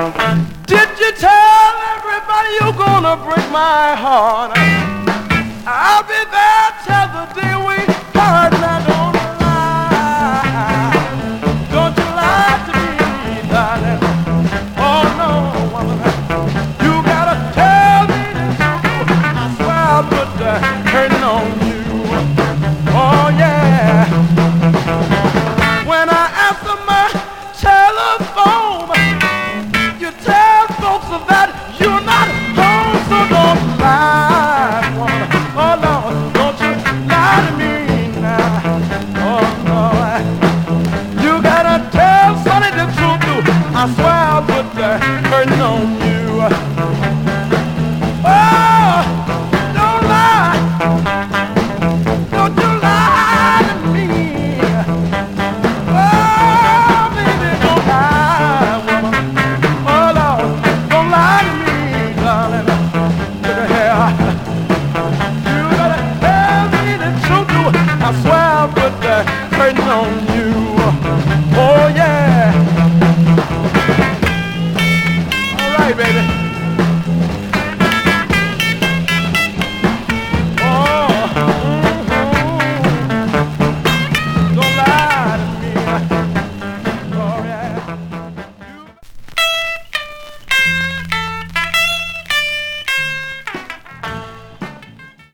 Did you tell everybody you're gonna break my heart? I'll be there till the day we part. Now don't lie, don't you lie to me, darling. Oh no, woman, you gotta tell me the truth. I swear I'll put the curtain on you. Oh yeah. When I answer my telephone, you tell folks that you're not home, so don't lie, woman. Oh Lord, don't you lie to me now. Oh Lord, you gotta tell Sonny the truth too. I swear I'll put the curtain on